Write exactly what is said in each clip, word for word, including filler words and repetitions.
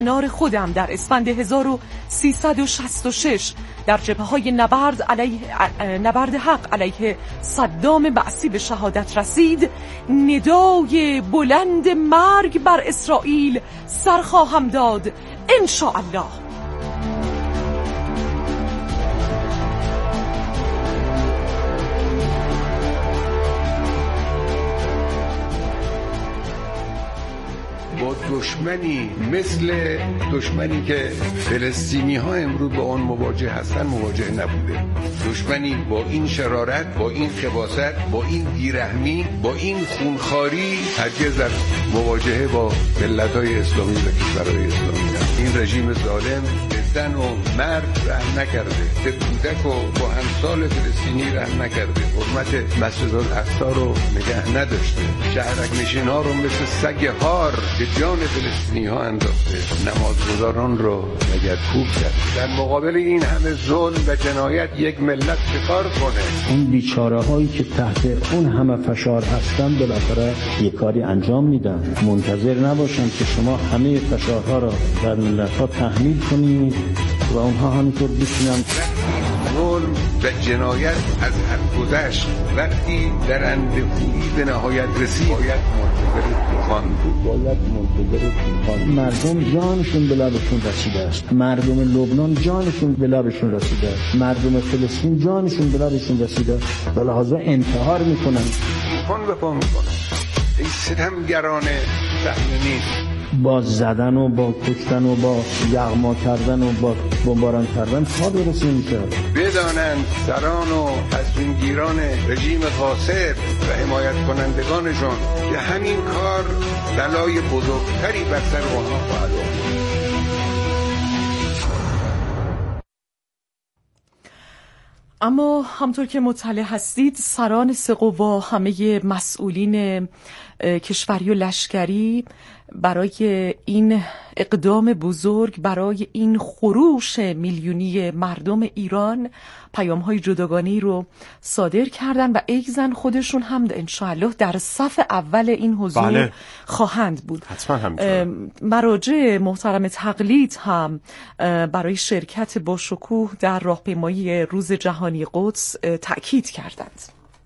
کنار خودم در اسفند هزار و سیصد و شصت و شش در جبهه‌های نبرد علیه نبرد حق علیه صدام بعثی به شهادت رسید، ندای بلند مرگ بر اسرائیل سر خواهم داد ان شاء الله. با دشمنی مثل دشمنی که فلسطینی ها امروز با آن مواجه هستن مواجه نبوده. دشمنی با این شرارت، با این خباثت، با این بیرحمی، با این خونخواری هرگز در مواجهه با ملت‌های اسلامی و کشورهای اسلامی هست. این رژیم ظالم به زن و مرد رحم نکرده، به کودک و با همسال فلسطینی رحم نکرده، حرمت مسجد الاقصی رو نگه نداشته، شهرک نشین ها رو مثل سگ هار به جان فلسطینی ها انداخته، نمازگزاران رو لگدکوب کرد. در مقابل این همه ظلم و جنایت یک ملت چه کار کنه؟ اون بیچاره هایی که تحت اون همه فشار هستن بالاخره یک کاری انجام میدن. منتظر نباشن که شما همه فشارها را در ملت ها تحمیل کنید و اونها همینطور بشینن. ظلم و جنایت از حد گذشت. وقتی در اندفوعی به نهایت رسید باید منتظر طوفان بود، باید منتظر طوفان. مردم جانشون به لبشون رسیده است، مردم لبنان جانشون به لبشون رسیده است، مردم فلسطین جانشون به لبشون رسیده است و لحظه انتحار میکنن، طوفان به پا میکنن. این ستمگران صهیونیست با زدن و با کشتن و با یغما کردن و با بمباران کردن تا درست نمی‌شود. بدانند سران و تصمیمگیران رژیم فاسد و حمایت کنندگانشون که همین کار بلای بزرگتری بر سر آنها خواهد آورد. اما همطور که مطلع هستید سران سه قوا، همه مسئولین کشوری و لشکری برای این اقدام بزرگ، برای این خروش میلیونی مردم ایران پیام‌های جداگانه‌ای رو صادر کردن و ایزن خودشون هم انشاءالله در صف اول این حضور بله. خواهند بود. حتما همینطوره. مراجع محترم تقلید هم برای شرکت با شکوه در راهپیمایی روز جهانی قدس تأکید کردند.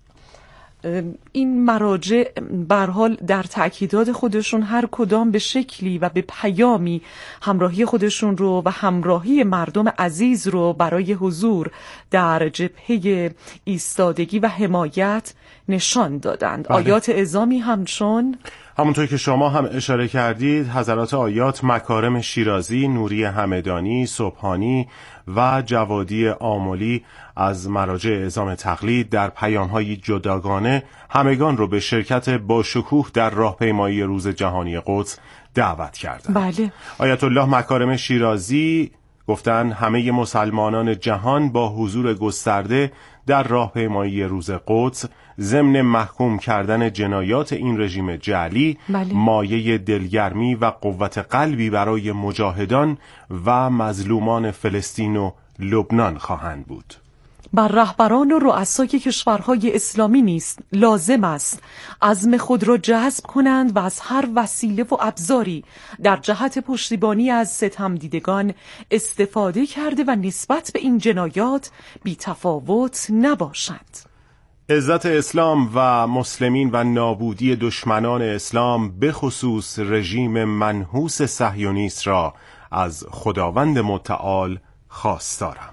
این مراجع به هر حال در تأکیدات خودشون هر کدام به شکلی و به پیامی همراهی خودشون رو و همراهی مردم عزیز رو برای حضور در جبهه ایستادگی و حمایت نشان دادند. بله. آیات اعزامی همچون همونطور که شما هم اشاره کردید حضرات آیات مکارم شیرازی، نوری همدانی، سبحانی و جوادی آملی از مراجع اعزام تقلید در پیام‌های جداگانه همگان رو به شرکت با شکوه در راهپیمایی روز جهانی قدس دعوت کردند. بله. آیت الله مکارم شیرازی گفتن همه مسلمانان جهان با حضور گسترده در راهپیمایی روز قدس ضمن محکوم کردن جنایات این رژیم جعلی بله. مایه دلگرمی و قوت قلبی برای مجاهدان و مظلومان فلسطین و لبنان خواهند بود. بر رهبران و رؤسای کشورهای اسلامی نیست لازم است عزم خود را جذب کنند و از هر وسیله و ابزاری در جهت پشتیبانی از ستمدیدگان استفاده کرده و نسبت به این جنایات بی تفاوت نباشند. عزت اسلام و مسلمین و نابودی دشمنان اسلام به خصوص رژیم منحوس صهیونیست را از خداوند متعال خواستارم.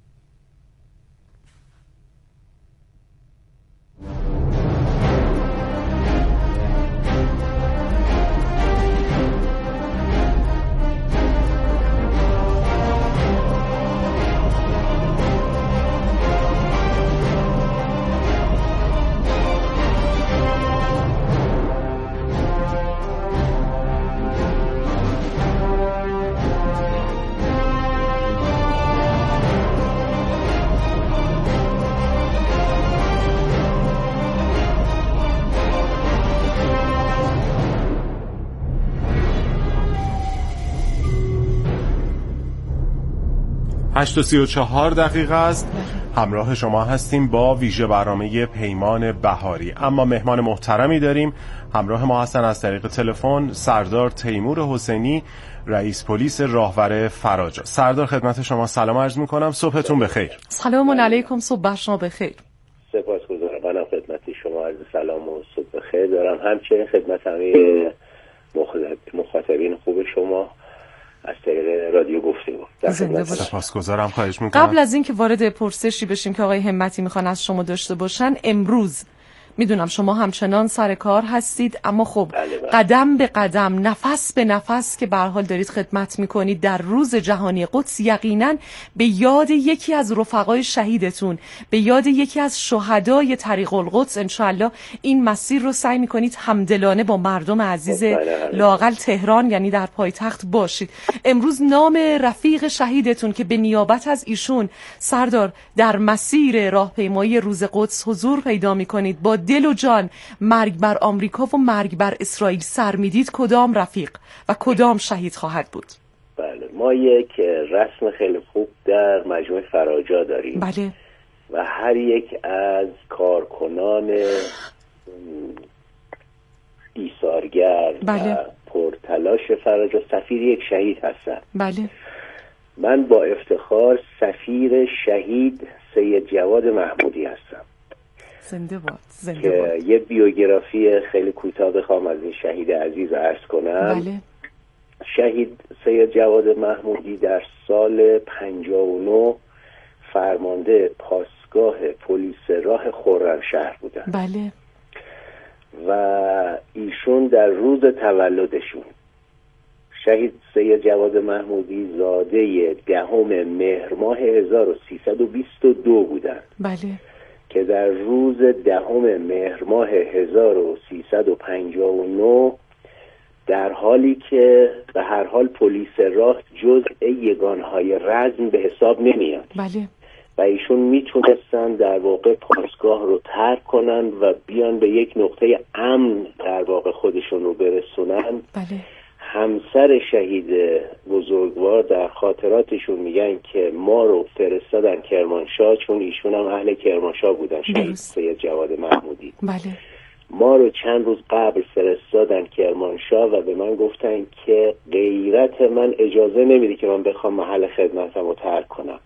هشت و سی و چهار دقیقه است. همراه شما هستیم با ویژه برنامه پیمان بهاری. اما مهمان محترمی داریم. همراه ما هستن از طریق تلفن سردار تیمور حسینی، رئیس پلیس راهور فراج. سردار خدمت شما سلام عرض میکنم، صبحتون بخیر. سلام علیکم، صبح شما بخیر. سپاسگزارم. منم خدمت شما عرض سلام و صبح بخیر دارم، همچنین خدمت همه مخاطبین خوب شما از طریق رادیو گفتگو. سپاسگزارم، خواهش میکنم. قبل از اینکه وارد پرسشی بشیم که آقای همتی میخوان از شما داشته باشن، امروز میدونم شما همچنان سر کار هستید، اما خب بله بله. قدم به قدم، نفس به نفس که به هر حال دارید خدمت میکنید در روز جهانی قدس، یقینا به یاد یکی از رفقای شهیدتون، به یاد یکی از شهدای طریق القدس انشاءالله این مسیر رو سعی میکنید همدلانه با مردم عزیز لااقل تهران، یعنی در پایتخت باشید. امروز نام رفیق شهیدتون که به نیابت از ایشون سردار در مسیر راهپیمایی روز قدس حضور پیدا میکنید، با دل و جان مرگ بر آمریکا و مرگ بر اسرائیل سر میدید، کدام رفیق و کدام شهید خواهد بود؟ بله، ما یک رسم خیلی خوب در مجموعه فراجا داریم. بله. و هر یک از کارکنان ایثارگر بله. و پرتلاش فراجا سفیر یک شهید هستن. بله. من با افتخار سفیر شهید سید جواد محمودی هستم. زنده باد. زنده که باد. یه بیوگرافی خیلی کوتاه بخوام از این شهید عزیز عرض کنم. بله. شهید سید جواد محمودی در سال پنجاه و نه فرمانده پاسگاه پلیس راه خرمشهر بودن. بله. و ایشون در روز تولدشون، شهید سید جواد محمودی زاده دهم مهر ماه هزار و سیصد و بیست و دو بودن. بله. که در روز دهم مهر ماه هزار و سیصد و پنجاه و نه در حالی که به هر حال پلیس راه جزء یگانهای رزم به حساب نمیاد. بله. و ایشون میتونستن در واقع پاسگاه رو ترک کنن و بیان به یک نقطه امن در واقع خودشون رو برسونن. بله. همسر شهید بزرگوار در خاطراتشون میگن که ما رو فرستادن کرمانشاه، چون ایشون هم اهل کرمانشاه بودن، شهید سید جواد محمودی. بله. ما رو چند روز قبل فرستادن کرمانشاه و به من گفتن که غیرت من اجازه نمیده که من بخوام محل خدمتم رو ترک کنم.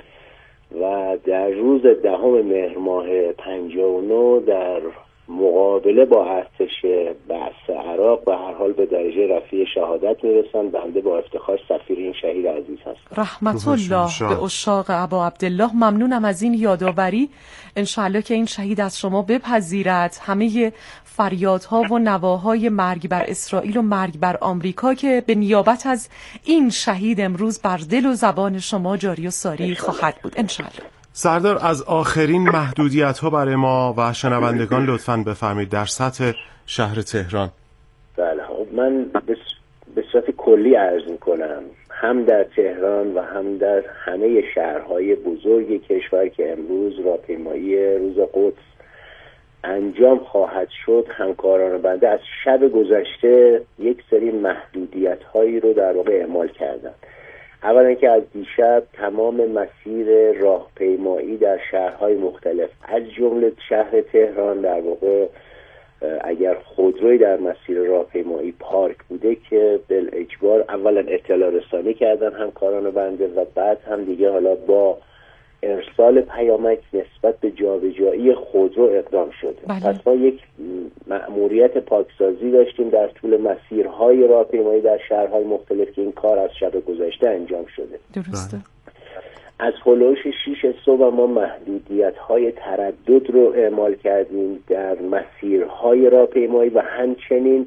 و در روز دهم مهر ماه پنجاه و نه در مقابله با ارتش بعث عراق به هر حال به درجه رفیع شهادت میرسن. بنده با افتخار سفیر این شهید عزیز هستم. رحمت الله به عشاق ابا عبدالله. ممنونم از این یادآوری. انشاءالله که این شهید از شما بپذیرد همه فریادها و نواهای مرگ بر اسرائیل و مرگ بر آمریکا که به نیابت از این شهید امروز بر دل و زبان شما جاری و ساری خواهد بود انشاءالله. سردار، از آخرین محدودیت ها برای ما و شنوندگان لطفاً بفرمایید در سطح شهر تهران. بله، من به صورت کلی عرض میکنم، هم در تهران و هم در همه شهرهای بزرگ کشور که امروز راهپیمایی روز قدس انجام خواهد شد، همکاران بنده از شب گذشته یک سری محدودیت هایی رو در واقع اعمال کردن. اولا که از دیشب تمام مسیر راهپیمایی در شهرهای مختلف از جمله شهر تهران در واقع اگر خودروی در مسیر راهپیمایی پارک بوده که بالاجبار اولا اطلاع رسانی کردن همکاران بنده و بعد هم دیگه حالا با ارسال پیامک نسبت به جابجایی خودرو اقدام شده. بله. پس ما یک مأموریت پاکسازی داشتیم در طول مسیرهای راهپیمایی در شهرهای مختلف که این کار از شب گذشته انجام شده. درسته. از هلوش شیش صبح ما محدودیت‌های تردد رو اعمال کردیم در مسیرهای راهپیمایی و همچنین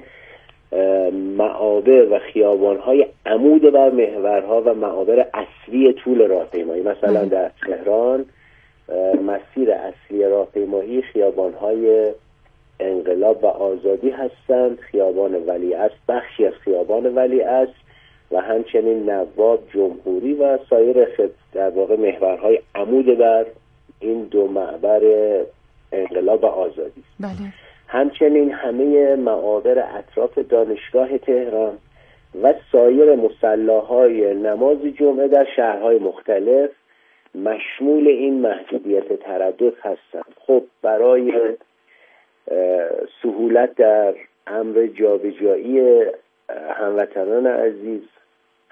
معابر و خیابان‌های عمود بر محورها و معابر اصلی طول راهپیمایی. مثلا در تهران مسیر اصلی راهپیمایی خیابان‌های انقلاب و آزادی هستند، خیابان ولیعصر، بخشی از خیابان ولیعصر و همچنین نواب، جمهوری و سایر در واقع محورهای عمود بر این دو محور انقلاب و آزادی. بله. همچنین همه معابر اطراف دانشگاه تهران و سایر مصلاهای نماز جمعه در شهرهای مختلف مشمول این محدودیت تردد هستند. خب برای سهولت در امر جابجایی هموطنان عزیز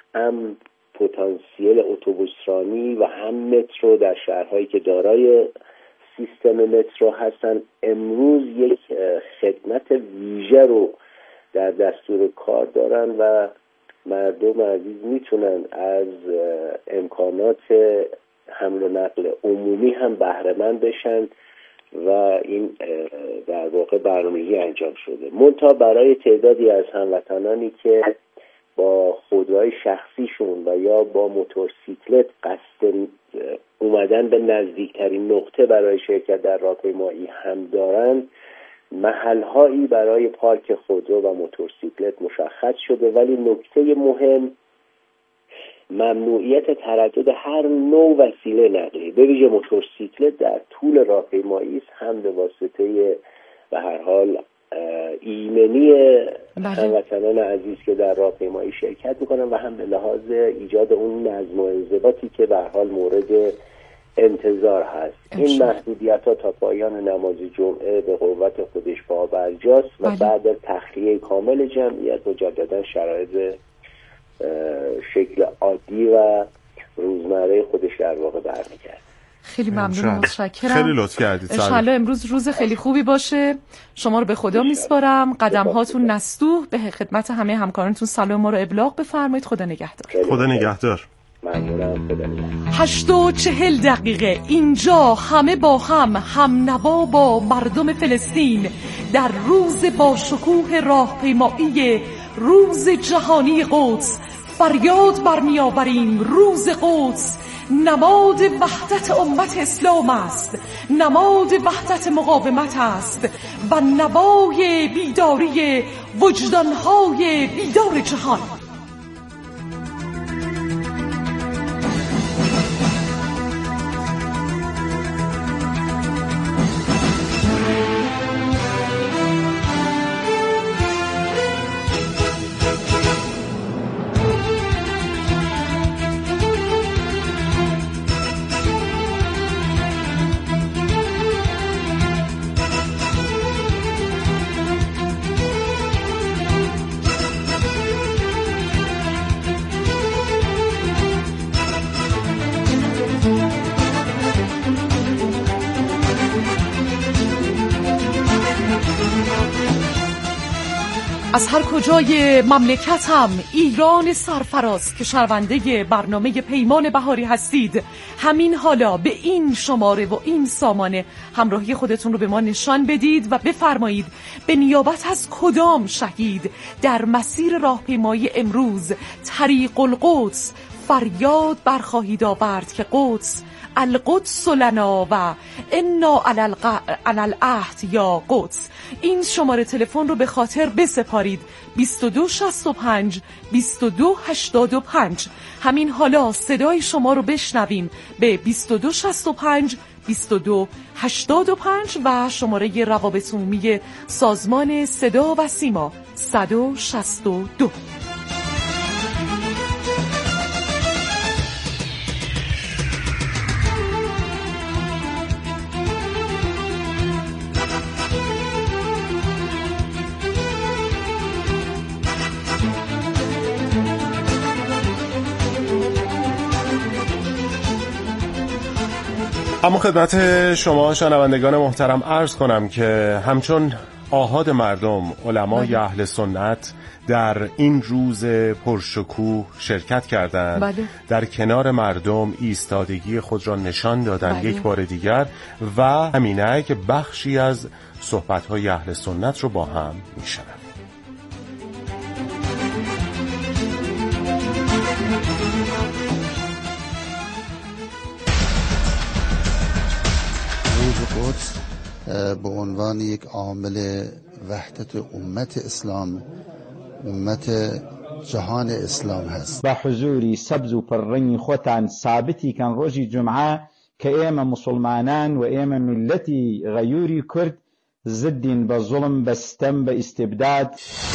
هم پتانسیل اتوبوسرانی و هم مترو در شهرهایی که دارای سیستم مترو هستن امروز یک خدمت ویژه رو در دستور کار دارن و مردم عزیز میتونن از امکانات حمل و نقل عمومی هم بهره مند بشن و این در واقع برنامه‌ای انجام شده. منتها برای تعدادی از هموطنانی که با خودروهای شخصیشون و یا با موتورسیکلت قصد اومدن به نزدیکترین نقطه برای شرکت در راهپیمایی هم دارن، محل‌هایی برای پارک خودرو و موتورسیکلت مشخص شده، ولی نکته مهم ممنوعیت تردد هر نوع وسیله نقلیه، به ویژه موتورسیکلت در طول راهپیمایی است، هم به واسطه به هر حال ایمنی هموطنان عزیز که در راهپیمایی شرکت میکنن و هم به لحاظ ایجاد اون نظم و انضباطی که به هر حال مورد انتظار هست. این محدودیت ها تا پایان نماز جمعه به قوت خودش پابرجاست و بعد از تخلیه کامل جمعیت مجددا شرایط شکل عادی و روزمره خودش در واقع برمیگرده. خیلی ممنون، متشکرم. خیلی لطف کردید. انشالله امروز روز خیلی خوبی باشه. شما رو به خدا میسپارم. قدم هاتون نستوه. به خدمت همه همکارانتون سلام ما رو ابلاغ بفرمایید. خدا نگهدار. خدا نگهدار. ممنونم. خدا نگهدار. هشت و چهل دقیقه اینجا همه با هم هم نوا با مردم فلسطین در روز با شکوه راهپیمایی روز جهانی قدس فریاد برمی‌آوریم. روز قدس نماد وحدت امت اسلام است، نماد وحدت مقاومت است و نوای بیداری وجدانهای بیدار جهان. از هر کجای مملکتم ایران سرفراز که شنونده برنامه پیمان بهاری هستید، همین حالا به این شماره و این سامانه همراهی خودتون رو به ما نشان بدید و بفرمایید به نیابت از کدام شهید در مسیر راهپیمایی امروز طریق القدس فریاد برخواهید آورد که قدس القدس لنا و انا علی العهد یا قدس. این شماره تلفن رو به خاطر بسپارید: بیست و دو شصت و پنج بیست و دو هشتاد و پنج. همین حالا صدای شما رو بشنویم به بیست و دو شصت و پنج بیست و دو هشتاد و پنج و شماره روابط عمومی سازمان صدا و سیما صد و شصت و دو. اما خدمت شما شنوندگان محترم عرض کنم که همچون آحاد مردم علمای اهل سنت در این روز پرشکوه شرکت کردند. بله. در کنار مردم ایستادگی خود را نشان دادند. بله. یک بار دیگر و همینه که بخشی از صحبت‌های اهل سنت رو با هم میشنویم. قدس به عنوان یک عامل وحدت امت اسلام، امت جهان اسلام هست. با حضوری سبز و پررنگی خوتان ثابتی کن روزی جمعه که ایمه مسلمانان و ایمه ملتی غیوری کرد زدین به ظلم، به ستم، به استبداد.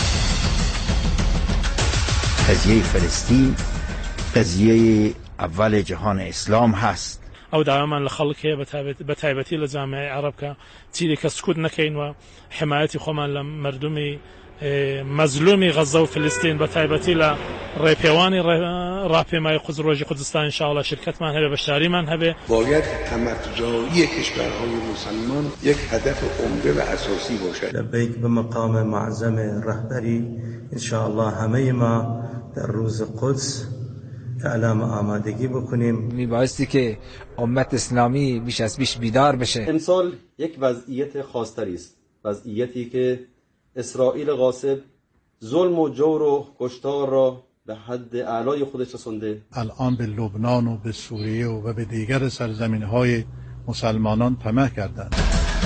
قضیه فلسطین قضیه اول جهان اسلام هست. او دائما لخلقه بتایبەتی لە جامعه عرب که چیزی که سکوت نکەین و حمایتی خۆمان لە مردمی مظلومی غزه و فلسطین بە تایبەتی لە ڕێپێوانی ڕاپێمای قودس ڕۆژی کوردستان انشاءالله شرکتمان هەبێ بەشداریمان هەبێ. باید همه‌جایی کشورهای مسلمان یک هدف عمده و اساسی باشد. لبیک به مقام معظم رهبری انشاءالله همه ما در روز قدس اعلام آمادگی بکنیم. میبایستی که امت اسلامی بیش از بیش بیدار بشه. امسال یک وضعیت خاص‌تری است، وضعیتی که اسرائیل غاصب ظلم و جور و کشتار را به حد اعلای خودش رسونده. الان به لبنان و به سوریه و به دیگر سرزمین‌های مسلمانان طمع کردند.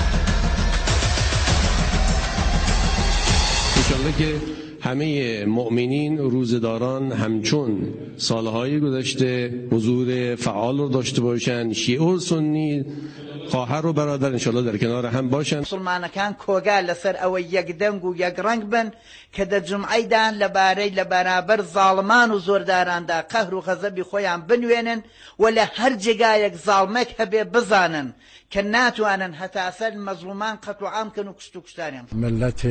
انشالله که همه مؤمنین روزداران همچون سالهای گذشته حضور فعال رو داشته باشند، شیعه و سنی خواهر و برادر انشالله در کنار هم باشند. مسلمانەکان کۆگا لەسەر ئەوە یەکدەنگ و یەکڕەنگ بن کە دە جمعەیدان لەبارەی لە بەرابەر زاڵمان و زۆرداراندا قەهر و غەزەبی خۆیان بنوێنن و لە هەر جێگایەک زاڵمێک هەبێ بزانن کە ناتوانن هەتا سەر مەزلومان قەت و عام بکەن و کشت و کوشتاریان. ملت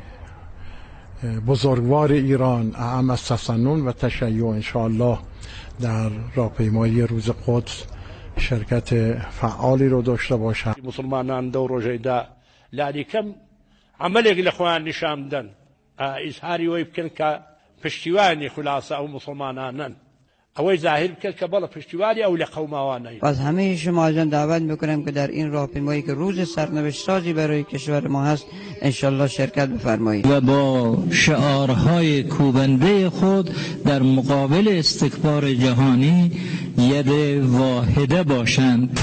بزرگوار ایران اعم از تسنن و تشیع انشاءالله در راهپیمایی روز قدس شرکت فعالی رو داشته باشند. مسلمانان دو ڕۆژەیدا لاری کەم عملێک لە خۆیان نیشان بدەن، ئیزهاری وەی بکەن کە پشتیوانی خلاصە ئەو مسلمانانن، ئەوەی ظاهر بکەن کە بەڵە پشتیوانی ئەو لە قەوماوانەی. از همه شما جان دعوت میکنم که در این راهپیمایی که روز سرنوشت سازی برای کشور ما هست انشالله شرکت بفرمایید و با شعارهای کوبنده خود در مقابل استکبار جهانی ید واحده باشند.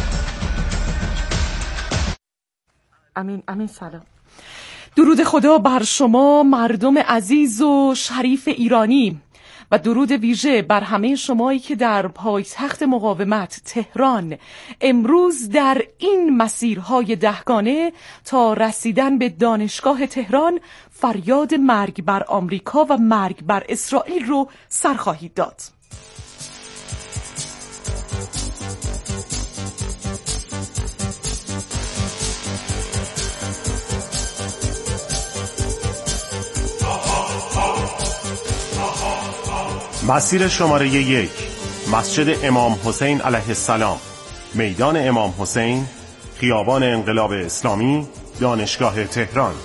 امین امین سلام. درود خدا بر شما مردم عزیز و شریف ایرانی و درود ویژه بر همه شمایی که در پایتخت مقاومت تهران امروز در این مسیرهای دهگانه تا رسیدن به دانشگاه تهران فریاد مرگ بر آمریکا و مرگ بر اسرائیل رو سر خواهید داد. مسیر شماره یک، مسجد امام حسین علیه السلام، میدان امام حسین، خیابان انقلاب اسلامی، دانشگاه تهران.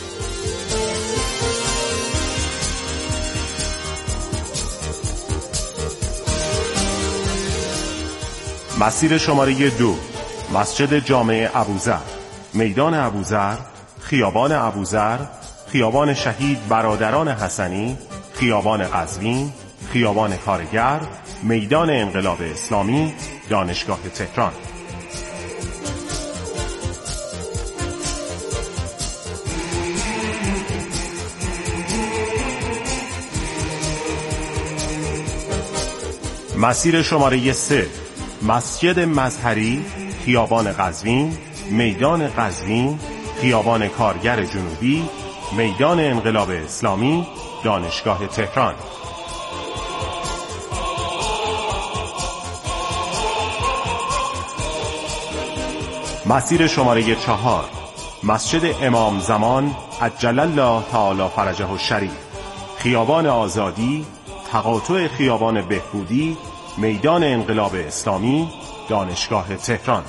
مسیر شماره دو، مسجد جامع ابوذر، میدان ابوذر، خیابان ابوذر، خیابان شهید برادران حسنی، خیابان قزوین، خیابان کارگر، میدان انقلاب اسلامی، دانشگاه تهران. مسیر شماره سه، مسجد مظهری، خیابان قزوین، میدان قزوین، خیابان کارگر جنوبی، میدان انقلاب اسلامی، دانشگاه تهران. مسیر شماره چهار، مسجد امام زمان عجل الله تعالی فرجه الشریف، خیابان آزادی، تقاطع خیابان بهبودی، میدان انقلاب اسلامی، دانشگاه تهران.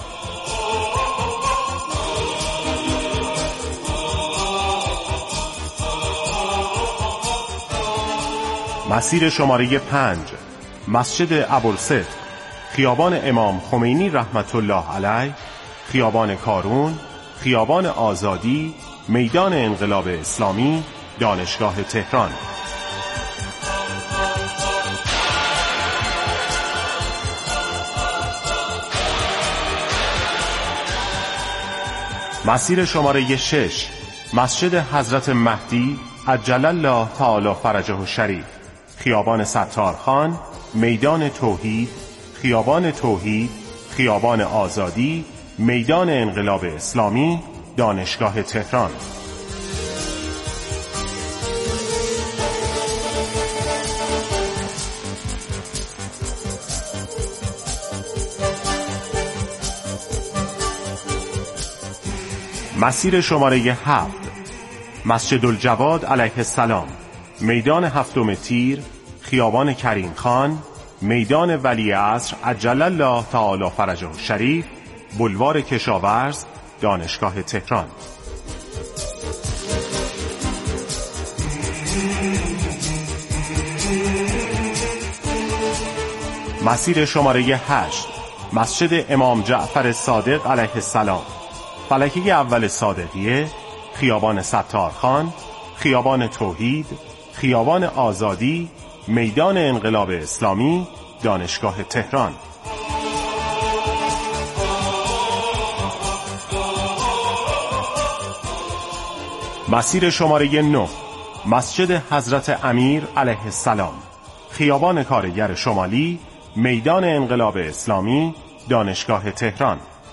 مسیر شماره پنج، مسجد ابوالصدق، خیابان امام خمینی رحمت الله علیه، خیابان کارون، خیابان آزادی، میدان انقلاب اسلامی، دانشگاه تهران. مسیر شماره شش، مسجد حضرت مهدی عجل الله تعالی فرجه الشریف، خیابان ستارخان، میدان توحید، خیابان توحید، خیابان آزادی، میدان انقلاب اسلامی، دانشگاه تهران. مسیر شماره هفت، مسجد الجواد علیه السلام، میدان هفتم تیر، خیابان کریم خان، میدان ولی عصر عجل الله تعالی فرجه الشریف، بلوار کشاورز، دانشگاه تهران. مسیر شماره هشت، مسجد امام جعفر صادق علیه السلام، فلکه اول صادقیه، خیابان ستارخان، خیابان توحید، خیابان آزادی، میدان انقلاب اسلامی، دانشگاه تهران. مسیر شماره نه، مسجد حضرت امیر علیه السلام، خیابان کارگر شمالی، میدان انقلاب اسلامی، دانشگاه تهران.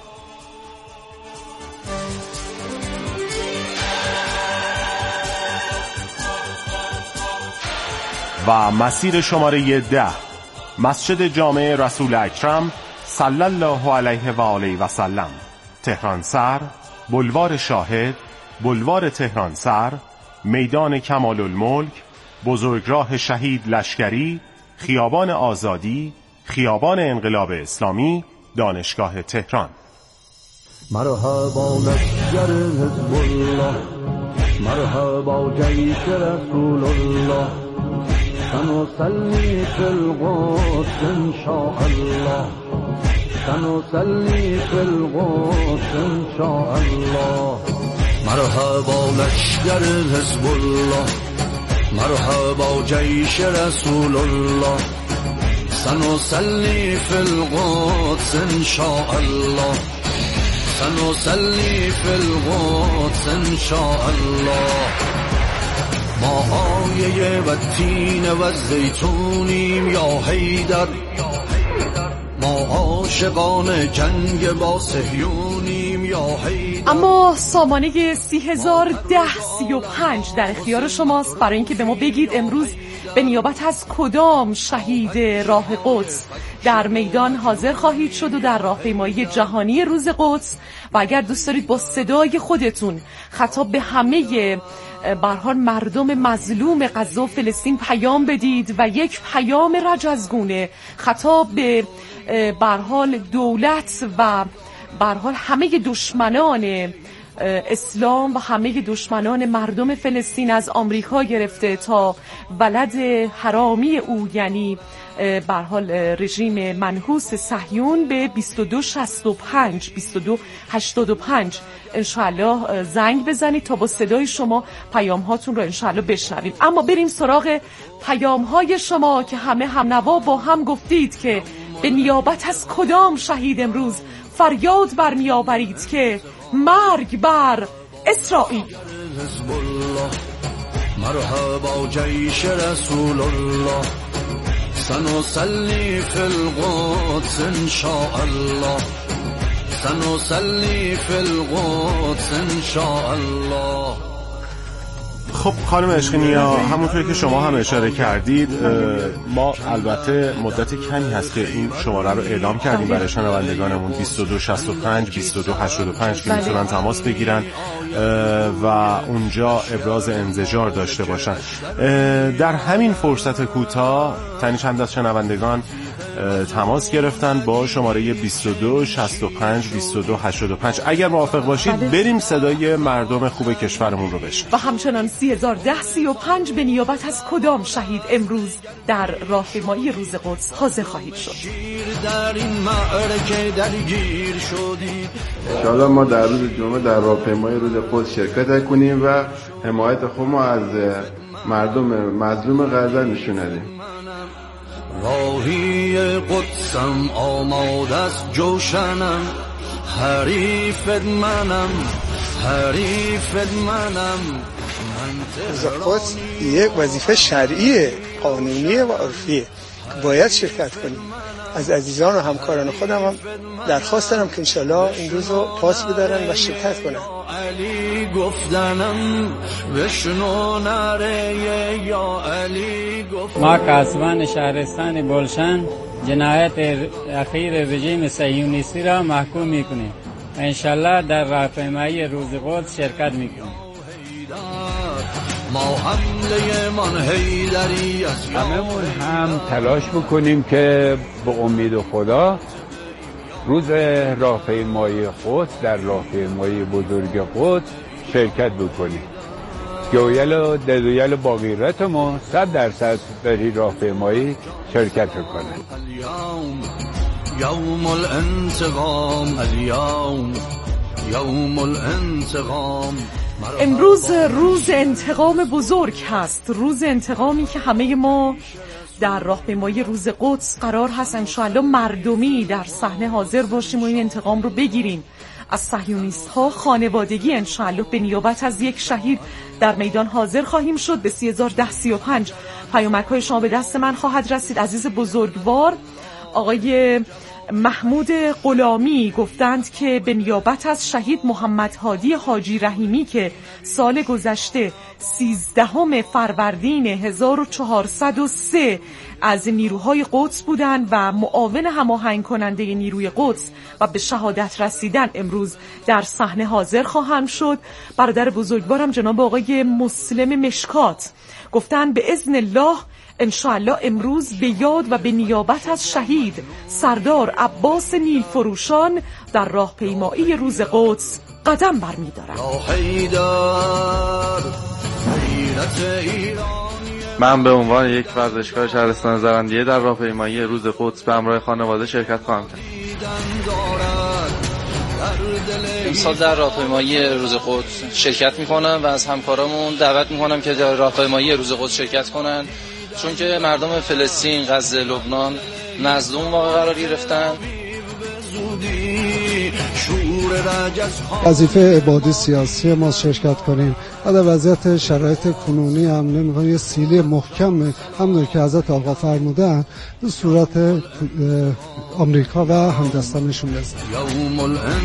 و مسیر شماره ده، مسجد جامع رسول اکرم صلی الله علیه و آله و سلم، تهران سر، بلوار شاهد، بلوار تهران سر، میدان کمال الملک، بزرگراه شهید لشکری، خیابان آزادی، خیابان انقلاب اسلامی، دانشگاه تهران. مرحبا لشکر حزب الله، مرحبا جیش رسول الله، سنصلي في القدس إن شاء الله، سنصلي في القدس إن شاء الله. مرحبا لشکر حزب الله، مرحبا جیش رسول الله، سنصلي في القدس إن شاء الله، سنصلي في القدس إن شاء الله. ما آیه و تین و زیتونیم یا حیدر، ما عاشقان جنگ با صهیونیم یا حیدر. اما سامانه سی هزار ده سی و پنج در اختیار شماست برای اینکه به ما بگید امروز به نیابت از کدام شهید راه قدس در میدان حاضر خواهید شد و در راهپیمایی جهانی روز قدس، و اگر دوست دارید با صدای خودتون خطاب به همه به هر حال مردم مظلوم غزه و فلسطین پیام بدید و یک پیام رجزگونه خطاب به به هر حال دولت و به هر حال همه دشمنان اسلام و همه دشمنان مردم فلسطین از آمریکا گرفته تا ولد حرامی او، یعنی به هر حال رژیم منحوس صهیون، به بیست و دو شصت و پنج بیست و دو هشتاد و پنج انشاءالله زنگ بزنید تا با صدای شما پیام هاتون رو انشاءالله بشنویم. اما بریم سراغ پیام های شما که همه همنوا با هم گفتید که به نیابت از کدام شهید امروز فریاد برمی آورید که مرگ بر اسرائیل. مرحبا جیش رسول الله، سنصلي في القدس إن شاء الله، سنصلي في القدس إن شاء الله. خب خانم عشقینیا، همونطوری که شما هم اشاره کردید، ما البته مدت کمی هست که این شماره رو اعلام کردیم برای شنوندگانمون، بیست و دو شصت و پنج بیست و دو هشتاد و پنج که میتونن تماس بگیرن و اونجا ابراز انزجار داشته باشن. در همین فرصت کوتاه تنی چند از شنوندگان تماس گرفتن با شماره بیست و دو شصت و پنج بیست و دو هشتاد و پنج. اگر موافق باشید بله. بریم صدای مردم خوب کشورمون رو بشنویم. و همچنان سی هزار ده سی و پنج به نیابت از کدام شهید امروز در راهپیمایی روز قدس حاضر خواهید شد. انشاءالله ما در روز جمعه در راهپیمایی روز قدس شرکت کنیم و حمایت خودمون از مردم مظلوم غزه نشون بدیم. راهی قدسم آماده است جوشنم، حریف منم حریف منم. روز قدس یک وظیفه شرعیه، قانونیه و عرفیه که باید شرکت کنیم. از عزیزان و همکاران خودم هم درخواست دارم که انشالله این روز رو پاس بدارن و شرکت کنن. علی گفتنم بشنو نره یا علی گفتنم. ما کاسبان شهرستان گلشن جنایت اخیر رژیم صهیونیستی را محکوم میکنیم و انشالله در راهپیمایی روز قدس شرکت میکنیم. ما حمله من حیدری از هممون هم تلاش بکنیم که به امید خدا روز راهپیمایی قدس در راهپیمایی بزرگ قدس شرکت بکنیم. گویل و ددویل باقیرت ما صد درصد در این راهپیمایی شرکت کنند. یوم الانتقام الیوم یوم الانتقام. امروز روز انتقام بزرگ هست، روز انتقامی که همه ما در راهپیمایی روز قدس قرار هست انشاءالله مردمی در صحنه حاضر باشیم و این انتقام رو بگیریم از صهیونیست ها. خانوادگی انشاءالله به نیابت از یک شهید در میدان حاضر خواهیم شد. به سی هزار ده سی و پنج پیامک های شما به دست من خواهد رسید. عزیز بزرگوار آقای محمود غلامی گفتند که به نیابت از شهید محمد هادی حاجی رحیمی که سال گذشته سیزدهم فروردین هزار و چهارصد و سه از نیروهای قدس بودند و معاون هماهنگ کننده نیروی قدس و به شهادت رسیدن امروز در صحنه حاضر خواهم شد. برادر بزرگوارم جناب آقای مسلم مشکات گفتند به اذن الله انشاءالله امروز به یاد و به نیابت از شهید سردار عباس نیل فروشان در راهپیمایی روز قدس قدم برمی‌دارم. من به عنوان یک ورزشکار شهرستان زرندیه در راهپیمایی روز قدس به همراه خانواده شرکت خواهم کرد. امسال در راهپیمایی روز قدس شرکت می‌کنم و از همکارامون دعوت می‌کنم که در راهپیمایی روز قدس شرکت کنند، چون که مردم فلسطین، غزه، لبنان مظلوم واقع قرار گرفتن. وظیفه عبادی سیاسی ما شرکت کنیم و در وضعیت شرایط کنونی هم نمی‌خوایم یه سیلی محکم همونطور که حضرت آقا فرمودن به صورت آمریکا و همدستانشون بزنیم.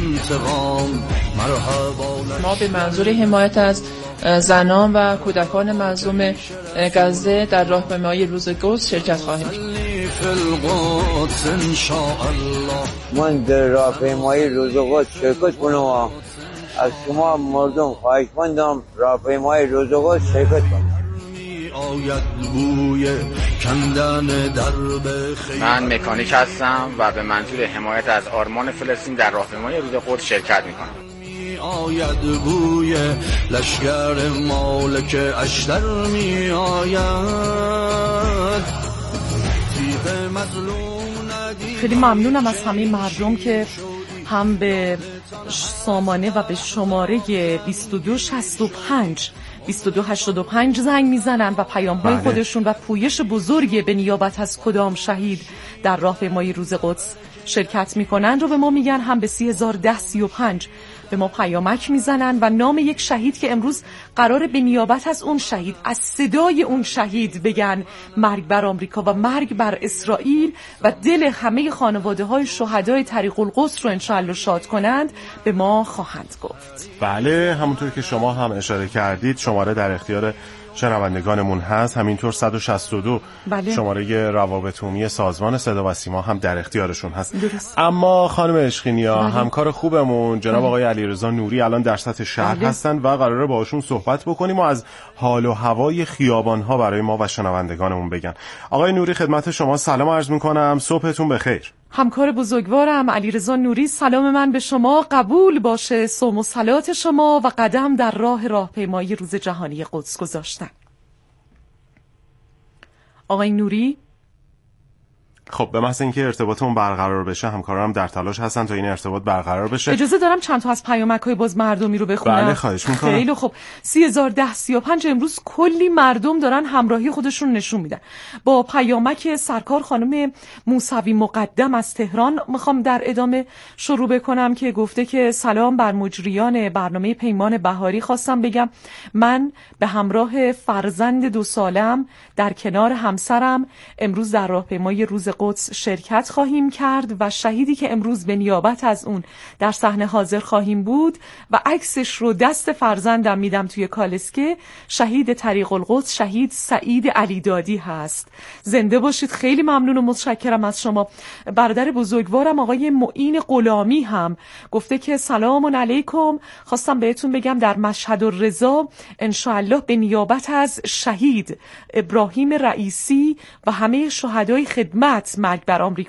ما به منظور حمایت از زنان و کودکان مظلوم غزه در راهپیمایی روز قدس شرکت خواهیم کرد. من در راهپیمایی روز قدس شرکت کنم. از شما مردم خواهش مندم راهپیمایی روز قدس شرکت کنم. من مکانیک هستم و به منظور حمایت از آرمان فلسطین در راهپیمایی روز قدس شرکت میکنم. آید بوی لشگر مالک اشتر می آید. خیلی ممنونم از همه مردم که هم به سامانه و به شماره بیست و دو شصت و پنج بیست و دو هشتاد و پنج زنگ میزنن و پیام‌های خودشون و پویش بزرگ به نیابت از کدام شهید در راهپیمایی روز قدس شرکت میکنن رو به ما میگن. هم به سی هزار ده سی و پنج به ما پیامک میزنن و نام یک شهید که امروز قراره به نیابت از اون شهید از صدای اون شهید بگن مرگ بر آمریکا و مرگ بر اسرائیل و دل همه خانواده های شهدای طریق القدس رو انشاءالله شاد کنند به ما خواهند گفت. بله، همونطور که شما هم اشاره کردید شماره در اختیار شنوندگانمون هست، همینطور صد و شصت و دو بله. شماره روابط عمومی سازمان صدا و سیما هم در اختیارشون هست. درست. اما خانم اشخینیا بله. همکار خوبمون جناب بله. آقای علیرضا نوری الان در سطح شهر بله. هستن و قراره باهاشون صحبت بکنیم و از حال و هوای خیابان‌ها برای ما و شنوندگانمون بگن. آقای نوری خدمت شما سلام عرض می‌کنم، صبحتون بخیر. همکار بزرگوارم علیرضا نوری، سلام من به شما، قبول باشه صوم و صلات شما و قدم در راه راهپیمایی روز جهانی قدس گذاشتن. آقای نوری، خب به محض اینکه ارتباطمون برقرار بشه، همکارانم در تلاش هستن تا این ارتباط برقرار بشه. اجازه دارم چند تا از پیامک‌های باز مردمی رو بخونم؟ بله خواهش می‌کنم. خیلی خب. سی هزار ده سی و پنج امروز کلی مردم دارن همراهی خودشون نشون میدن. با پیامک سرکار خانم موسوی مقدم از تهران میخوام در ادامه شروع بکنم که گفته که سلام بر مجریان برنامه پیمان بهاری، خواستم بگم من به همراه فرزند دو سالم در کنار همسرم امروز در راهپیمایی روز قدس شرکت خواهیم کرد و شهیدی که امروز به نیابت از اون در صحنه حاضر خواهیم بود و عکسش رو دست فرزندم میدم توی کالسکه، شهید طریق القدس شهید سعید علیدادی هست. زنده باشید. خیلی ممنون و متشکرم از شما. برادر بزرگوارم آقای معین غلامی هم گفته که سلام علیکم، خواستم بهتون بگم در مشهد الرضا انشاءالله به نیابت از شهید ابراهیم رئیسی و همه شهدای خدمت مرگ بر آمریکا